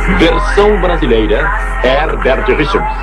Versão brasileira, Herbert Richards.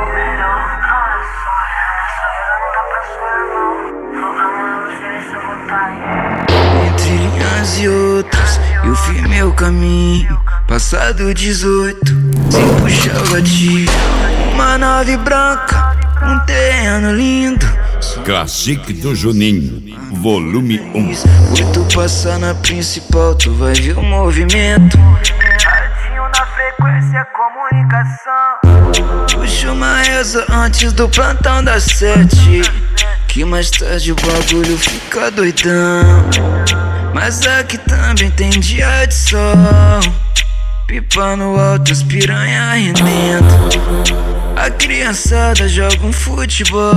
Entre linhas e outras, eu fiz meu caminho. Passado 18, sem puxar o gatilho. Uma nave branca, um terreno lindo. Classic do Juninho, volume 1. Tu passar na principal, tu vai ver o movimento. Radinho na frequência, comunicação. Puxa uma reza antes do plantão das 7, que mais tarde o bagulho fica doidão. Mas aqui também tem dia de sol. Pipa no alto, as piranha remendo. A criançada joga um futebol,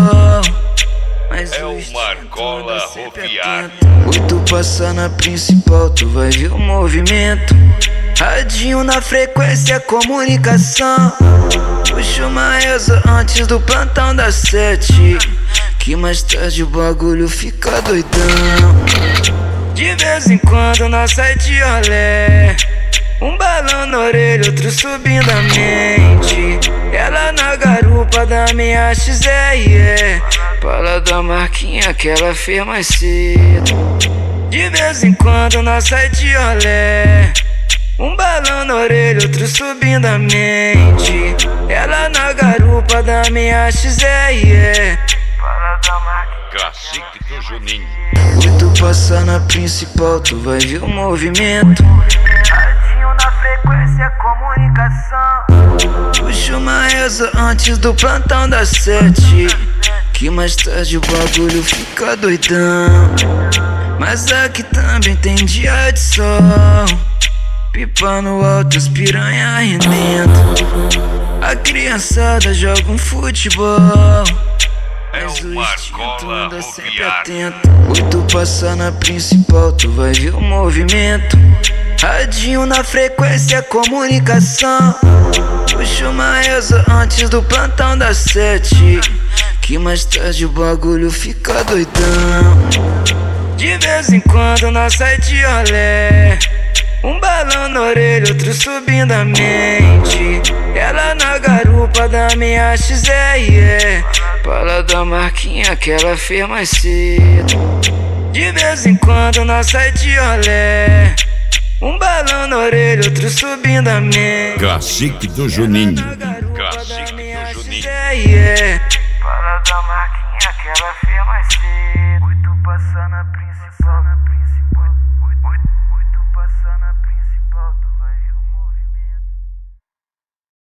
mas é uma argola roviária. Tu passar na principal, tu vai ver o movimento. Radinho na frequência, comunicação. Puxa uma reza antes do plantão das 7, que mais tarde o bagulho fica doidão. De vez em quando nós sai de rolé, um balão na orelha, outro subindo a mente. Ela na garupa da minha XR, fala da marquinha que ela fez mais cedo. De vez em quando nós sai de rolé, um balão na orelha, outro subindo a mente. Ela na garupa da minha XR, fala da marquinha. Classic do Juninho. Tu passar na principal, tu vai ver o movimento. Radinho na frequência, comunicação. Puxa uma reza antes do plantão das 7, que mais tarde o bagulho fica doidão. Mas aqui também tem dia de sol. Pipa no alto, as piranha remendo. A criançada joga um futebol, É mas o uma instinto argola anda sempre roviária. atento. Tu passar na principal, tu vai ver o movimento. Radinho na frequência, comunicação. Puxa uma reza antes do plantão das 7, que mais tarde o bagulho fica doidão. De vez em quando nós sai de rolé, um balão na orelha, outro subindo a mente. Ela na garupa da minha XR, fala da marquinha que ela fez mais cedo. De vez em quando nós sai de rolé, um balão na orelha, outro subindo a mente. Classic do Juninho. Classic do Juninho. Fala da marquinha que ela fez mais cedo. Tu passar na principal,